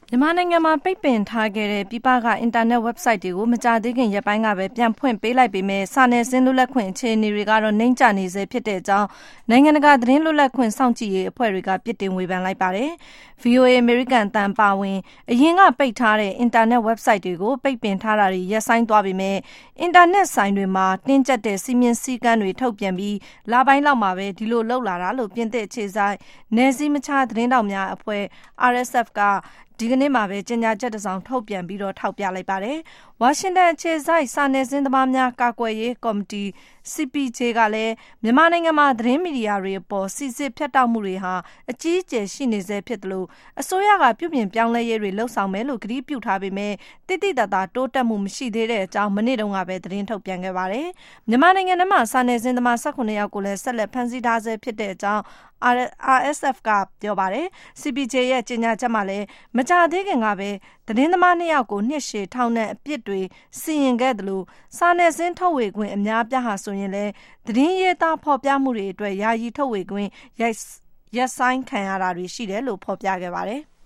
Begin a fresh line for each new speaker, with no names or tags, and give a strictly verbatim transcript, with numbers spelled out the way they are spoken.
မြန်မာနိုင်ငံမှာပိတ်ပင်ထားခဲ့တဲ့ပြည်ပကအင်တာနက် website တွေကိုမကြာသေးခင်ရက်ပိုင်းကပဲပြန်ဖွင့်ပေးလိုက်ပေမဲ့စာနယ်ဇင်းလွတ်လပ်ခွင့်အခြေအနေတွေကတော့နှိမ့်ကျနေဆဲဖြစ်တဲ့အကြောင်းနိုင်ငံတကာသတင်းလွတ်လပ်ခွင့်စောင့်ကြည့်ရေးအဖွဲ့တွေကပြစ်တင်ဝေဖန်လိုက်ပါတယ်။ ဗီအိုအေ အမေရိကန်အသံပါဝင်အရင်ကပိတ်ထားတဲ့အင်တာနက် website တွေကိုပိတ်ပင်ထားတာတွေရပ်ဆိုင်းသွားပေမဲ့အင်တာနက်ဆိုင်တွေမှာတင်းကျပ်တဲ့စည်းမျဉ်းစည်းကမ်းတွေထုတ်ပြန်ပြီးလပိုင်းလောက်မှာပဲဒီလိုလုပ်လာတာလို့ပြင်သစ်အခြေစိုက်နယ်စည်းမခြားသတင်းထောက်များအဖွဲ့ R S F ကဒီကနေ့မှာပဲကြေညာချက်တစ်စောင်ထုတ်ပြန်ပြီးတော့ထောက်ပြလိုက်ပါတယ်။ဝါရှင်တန်အခြေစိုက်စာနယ်ဇင်းသမားများကာကွယ်ရေးကော်မတီ C P J ကလည်းမြန်မာနိုင်ငံမှာသတင်းမီဒီယာတွေအပေါ်စီစစ်ဖြတ်တောက်မှုတွေဟာအကြီးအကျယ်ရှိနေဆဲဖြစ်သလိုအစိုးရကပြုပြင်ပြောင်းလဲရေးတွေလှုံ့ဆော်မယ်လို့ကတိပြုထားပေမဲ့တိတိတတ်တာတိုးတက်မှုမရှိသေးတဲ့အကြောင်းမနေ့တုန်းကပဲသတင်းထုတ်ပြန်ခဲ့ပါတယ်။မြန်မာနိုင်ငံထဲမှာစာနယ်ဇင်းသမား၁၇ယောက်ကိုလည်းဆက်လက်ဖမ်းဆီးထားဆဲဖြစ်တဲ့အကြောင်းR S F ကပြောပါတယ်။ C P J ရဲ့ကြေညာချက်မှာလည်းမကြာသေးခင်ကပဲသတင်းသမားနှစ်ယောက်ကိုနှစ်ရှည်ထောင်ဒဏ်အပြစ်တွေစီရင်ခဲ့သလိုစာနယ်ဇင်းထုတ်ဝေခွင့်အများအပြားဟာဆိုရင်လည်းသတင်းရေးသားဖော်ပြမှုတွေအတွက်ယာယီထုတ်ဝေခွင့်ရပ်ဆိုင်းခံရတာတွေရှိတယ်လို့ဖော်ပြခဲ့ပါတယ်။